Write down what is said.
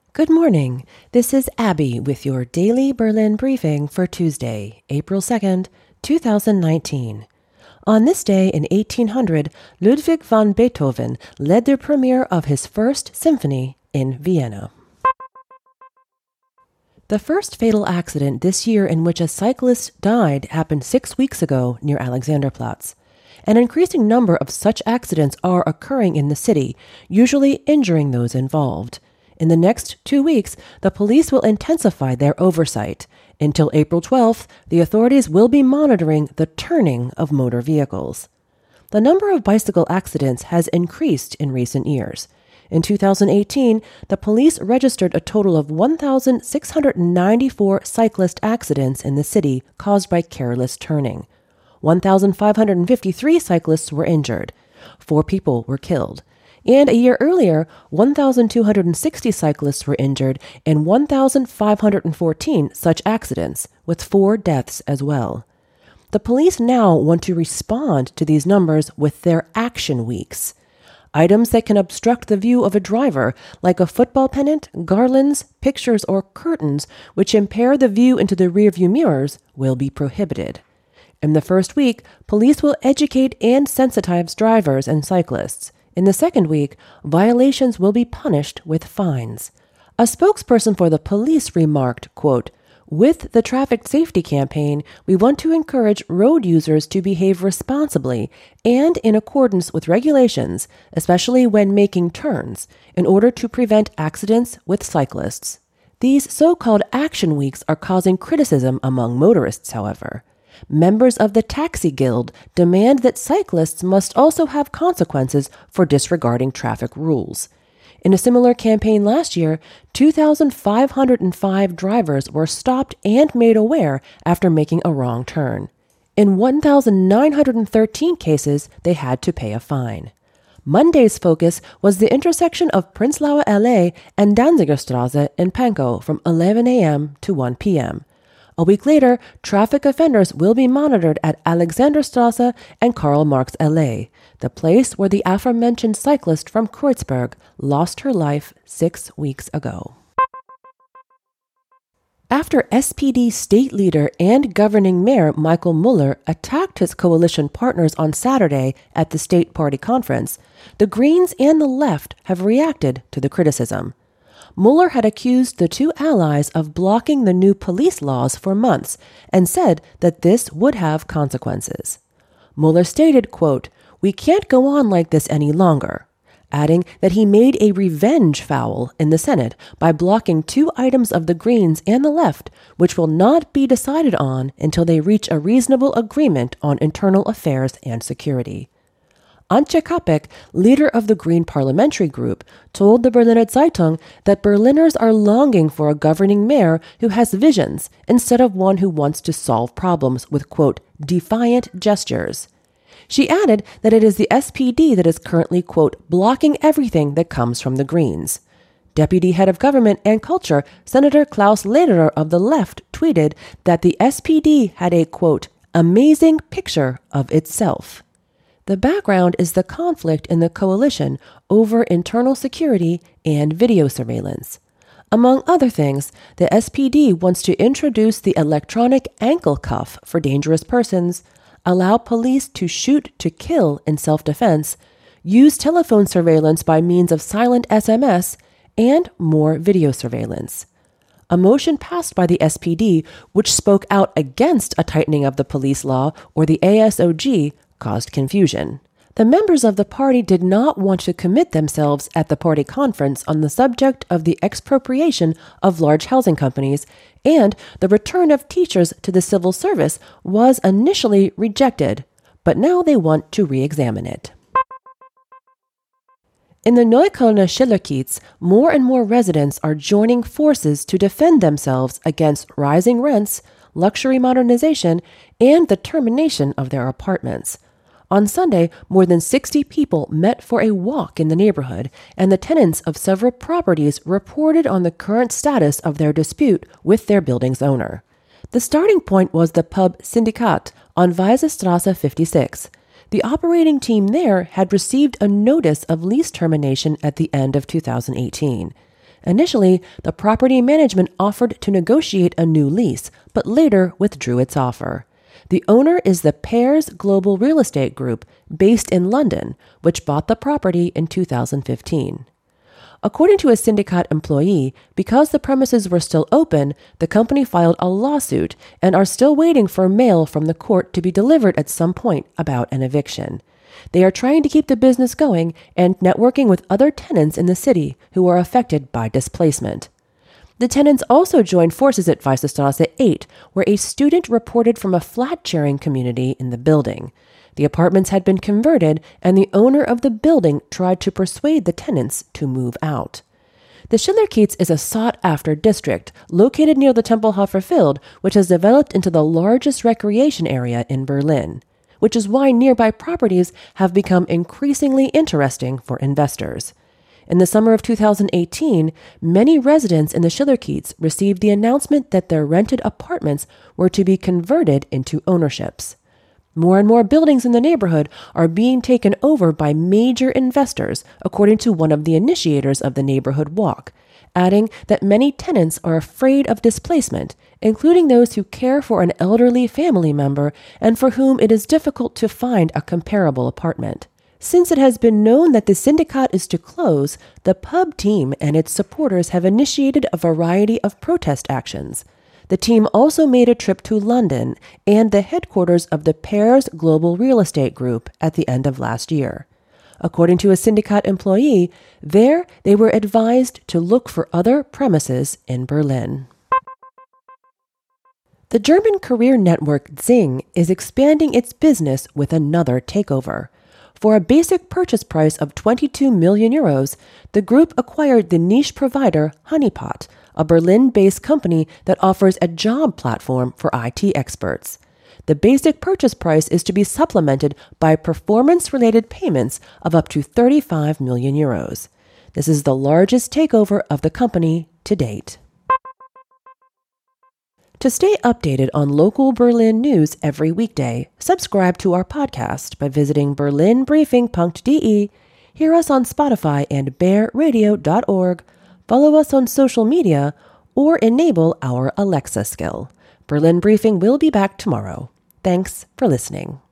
Good morning. This is Abby with your daily Berlin briefing for Tuesday, April 2nd, 2019. On this day in 1800, Ludwig van Beethoven led the premiere of his First Symphony in Vienna. The first fatal accident this year in which a cyclist died happened 6 weeks ago near Alexanderplatz. An increasing number of such accidents are occurring in the city, usually injuring those involved. In the next 2 weeks, the police will intensify their oversight. Until April 12th, the authorities will be monitoring the turning of motor vehicles. The number of bicycle accidents has increased in recent years. In 2018, the police registered a total of 1,694 cyclist accidents in the city caused by careless turning. 1,553 cyclists were injured. 4 people were killed. And a year earlier, 1,260 cyclists were injured in 1,514 such accidents, with 4 deaths as well. The police now want to respond to these numbers with their action weeks. Items that can obstruct the view of a driver, like a football pennant, garlands, pictures, or curtains, which impair the view into the rearview mirrors, will be prohibited. In the first week, police will educate and sensitize drivers and cyclists. In the second week, violations will be punished with fines. A spokesperson for the police remarked, quote, "With the traffic safety campaign, we want to encourage road users to behave responsibly and in accordance with regulations, especially when making turns, in order to prevent accidents with cyclists." These so-called action weeks are causing criticism among motorists, however. Members of the Taxi Guild demand that cyclists must also have consequences for disregarding traffic rules. In a similar campaign last year, 2,505 drivers were stopped and made aware after making a wrong turn. In 1,913 cases, they had to pay a fine. Monday's focus was the intersection of Prenzlauer Allee and Danzigerstraße in Pankow from 11 a.m. to 1 p.m. A week later, traffic offenders will be monitored at Alexanderstraße and Karl Marx Allee, the place where the aforementioned cyclist from Kreuzberg lost her life 6 weeks ago. After SPD state leader and governing mayor Michael Muller attacked his coalition partners on Saturday at the state party conference, the Greens and the left have reacted to the criticism. Muller had accused the two allies of blocking the new police laws for months and said that this would have consequences. Muller stated, quote, "We can't go on like this any longer," adding that he made a revenge foul in the Senate by blocking 2 items of the Greens and the left, which will not be decided on until they reach a reasonable agreement on internal affairs and security. Antje Kapek, leader of the Green Parliamentary Group, told the Berliner Zeitung that Berliners are longing for a governing mayor who has visions instead of one who wants to solve problems with, quote, defiant gestures. She added that it is the SPD that is currently, quote, blocking everything that comes from the Greens. Deputy Head of Government and Culture, Senator Klaus Lederer of the left, tweeted that the SPD had a, quote, amazing picture of itself. The background is the conflict in the coalition over internal security and video surveillance. Among other things, the SPD wants to introduce the electronic ankle cuff for dangerous persons, allow police to shoot to kill in self-defense, use telephone surveillance by means of silent SMS, and more video surveillance. A motion passed by the SPD, which spoke out against a tightening of the police law or the ASOG, caused confusion. The members of the party did not want to commit themselves at the party conference on the subject of the expropriation of large housing companies, and the return of teachers to the civil service was initially rejected, but now they want to re-examine it. In the Neuköllner Schillerkiez, more and more residents are joining forces to defend themselves against rising rents, luxury modernization, and the termination of their apartments. On Sunday, more than 60 people met for a walk in the neighborhood, and the tenants of several properties reported on the current status of their dispute with their building's owner. The starting point was the pub Syndikat on Weisestraße 56. The operating team there had received a notice of lease termination at the end of 2018. Initially, the property management offered to negotiate a new lease, but later withdrew its offer. The owner is the Pears Global Real Estate Group, based in London, which bought the property in 2015. According to a Syndicate employee, because the premises were still open, the company filed a lawsuit and are still waiting for mail from the court to be delivered at some point about an eviction. They are trying to keep the business going and networking with other tenants in the city who are affected by displacement. The tenants also joined forces at Weissstraße 8, where a student reported from a flat-sharing community in the building. The apartments had been converted, and the owner of the building tried to persuade the tenants to move out. The Schillerkiez is a sought-after district located near the Tempelhofer Feld, which has developed into the largest recreation area in Berlin, which is why nearby properties have become increasingly interesting for investors. In the summer of 2018, many residents in the Schillerkiez received the announcement that their rented apartments were to be converted into ownerships. More and more buildings in the neighborhood are being taken over by major investors, according to one of the initiators of the neighborhood walk, adding that many tenants are afraid of displacement, including those who care for an elderly family member and for whom it is difficult to find a comparable apartment. Since it has been known that the Syndicate is to close, the pub team and its supporters have initiated a variety of protest actions. The team also made a trip to London and the headquarters of the Pears Global Real Estate Group at the end of last year. According to a Syndicate employee, there they were advised to look for other premises in Berlin. The German career network Xing is expanding its business with another takeover. For a basic purchase price of 22 million euros, the group acquired the niche provider Honeypot, a Berlin-based company that offers a job platform for IT experts. The basic purchase price is to be supplemented by performance-related payments of up to 35 million euros. This is the largest takeover of the company to date. To stay updated on local Berlin news every weekday, subscribe to our podcast by visiting berlinbriefing.de, hear us on Spotify and bearradio.org, follow us on social media, or enable our Alexa skill. Berlin Briefing will be back tomorrow. Thanks for listening.